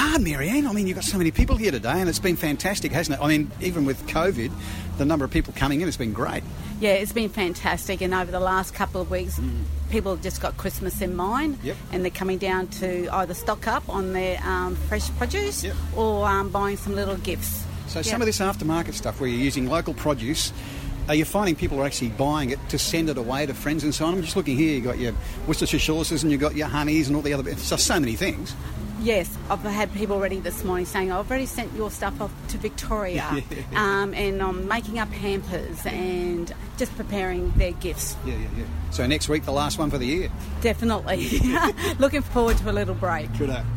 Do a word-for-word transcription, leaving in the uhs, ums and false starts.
hard, Marianne. I mean, you've got so many people here today, and it's been fantastic, hasn't it? I mean, even with COVID, the number of people coming in has been great. Yeah, it's been fantastic, and over the last couple of weeks, mm. people have just got Christmas in mind, yep. and they're coming down to either stock up on their um, fresh produce yep. or um, buying some little gifts. So yep. some of this aftermarket stuff where you're using local produce, are you finding people are actually buying it to send it away to friends and so on? I'm just looking here, you've got your Worcestershire sauces and you've got your honeys and all the other bits. So, so many things. Yes, I've had people already this morning saying, I've already sent your stuff off to Victoria yeah. um, and I'm making up hampers and just preparing their gifts. Yeah, yeah, yeah. So next week, the last one for the year. Definitely. Looking forward to a little break. Good day.